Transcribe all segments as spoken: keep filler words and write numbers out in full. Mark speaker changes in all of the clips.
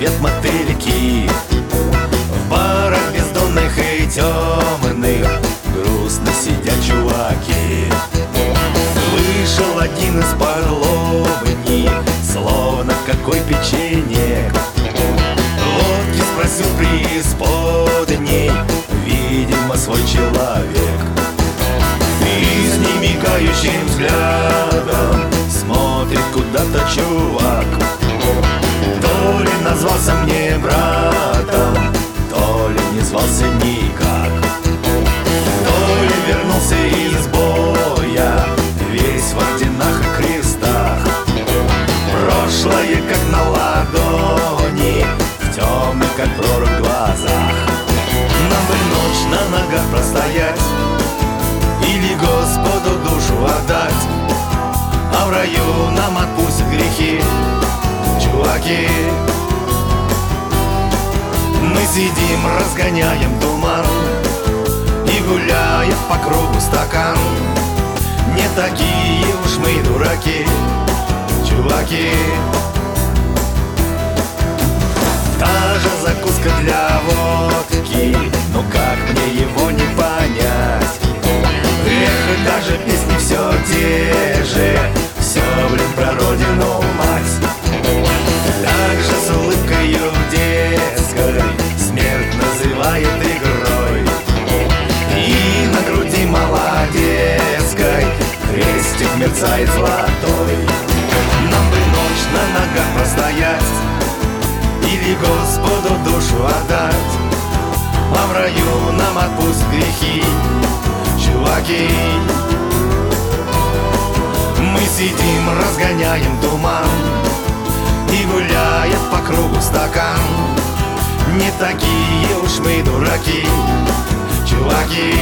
Speaker 1: свет мотыльки. В барах бездонных и темных грустно сидят чуваки. Вышел один из подлобни, словно какой печенек. Водки спросил преисподней, видимо, свой человек. И с немигающим взглядом смотрит куда-то чувак. То ли назвался мне братом, то ли не звался никак. То ли вернулся из боя, весь в орденах и крестах. Прошлое как на ладони, в темных как прорубь глазах. Нам бы ночь на ногах простоять или Господу душу отдать, а в раю нам отпустят грехи, чуваки. Мы сидим, разгоняем туман и гуляем по кругу стакан. Не такие уж мы дураки, чуваки. Та же закуска для водки, но как мне его не понять? Эх, даже песни все те же, все, блин, про родину мать. Так же с улыбкою детской смерть называет игрой. И на груди молодецкой крестик мерцает золотой. Нам бы ночь на ногах простоять или Господу душу отдать, а в раю нам отпустят грехи, чуваки. Мы сидим, разгоняем туман и гуляем по кругу стакан. Не такие уж мы дураки, чуваки.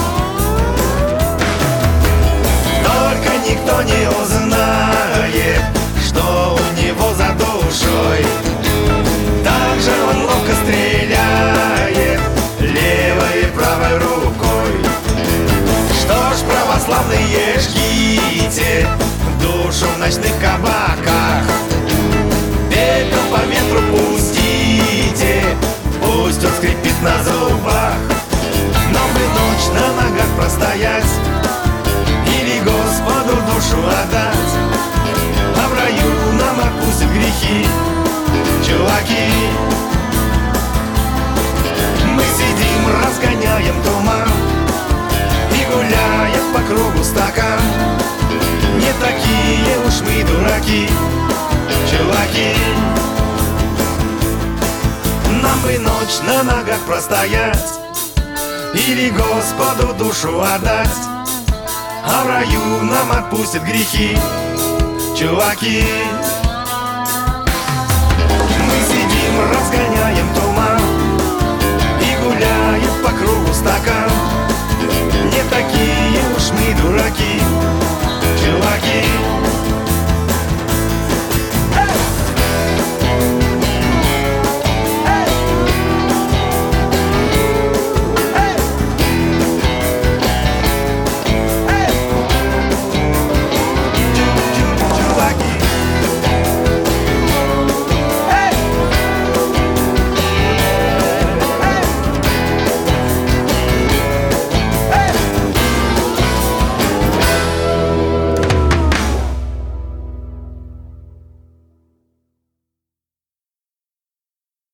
Speaker 1: Только никто не узнает, что у него за душой. Так же он ловко стреляет левой и правой рукой. Что ж, православные, жгите душу в ночных кабаках. Пепел по ветру пустите, пусть он скрипит на зубах. Нам бы ночь на ногах простоять или Господу душу отдать, а в раю нам отпустят грехи, чуваки. Мы сидим, разгоняем туман и гуляем по кругу стакан. Не такие уж мы дураки, чуваки. Нам бы ночь на ногах простоять или Господу душу отдать, а в раю нам отпустят грехи, чуваки.